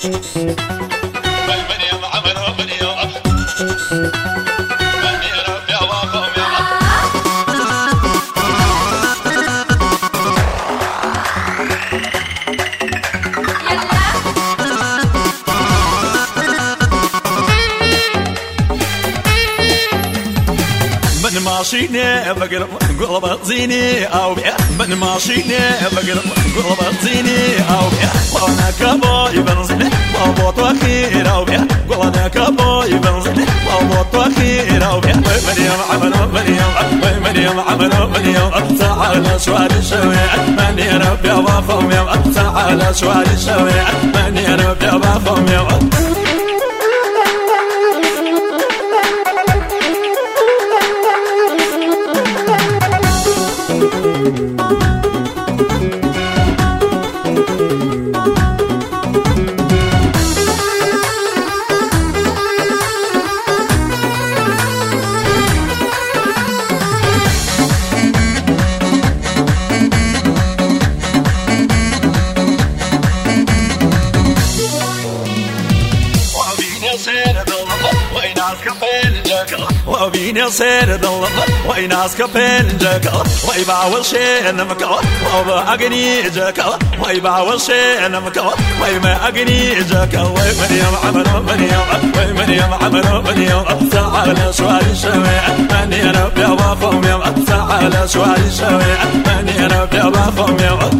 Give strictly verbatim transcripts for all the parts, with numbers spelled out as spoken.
من ماشيني بقلب قلب زيني او بيع من ماشيني بقلب قلب زيني او بيع وانا كبوي بنزل وابوط واخير او بيع وانا كبوي بنزل وابوط واخير او بيع من يوم عمل من يوم من يوم عمل من يوم تعال شوالي شويع من يربي وافهم يوم تعال شوالي شويع من يربي وافهم يوم وبيني صير ضل ويناس كبين جاكا ويبع والشي نمكا وبا أغني جاكا ويبع والشي نمكا ويما أغني جاكا ومن يوم عمل من يوم ومن يوم عمل من يوم تعال شوالي شويع من يربي وافهم يوم تعال شوالي شويع من يربي وافهم يوم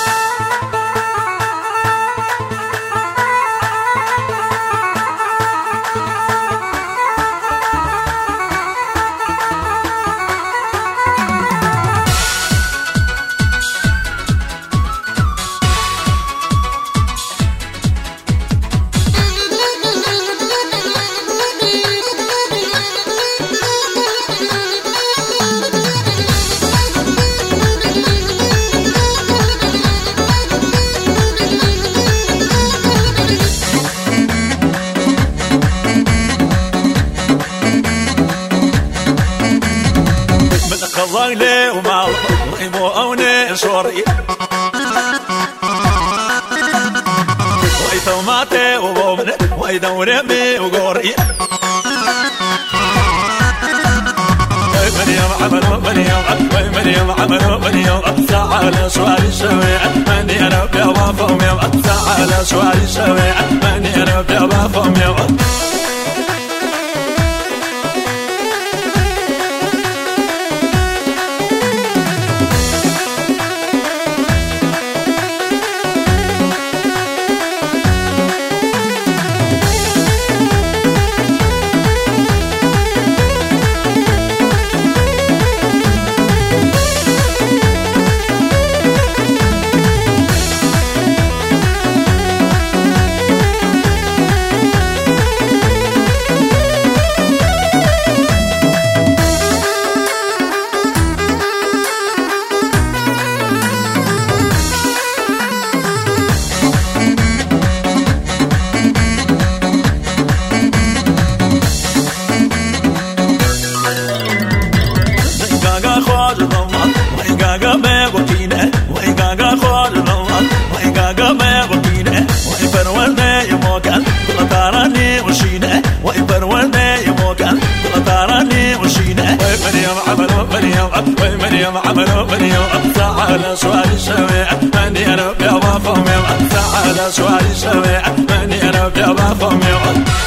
ظايلي وما ضيمو أوني شوري ويتو ماتي وبومن ويدوري بي وقوري من يوم عملوا من يوم من يوم عملوا من يوم تعال شوالي شويع من يربي وافهم يوم تعال شوالي شويع من يربي وافهم يوم من يوم عملوا من يوم تعال شوالي شويع من يربي وافهم يوم تعال شوالي شويع من يربي وافهم يوم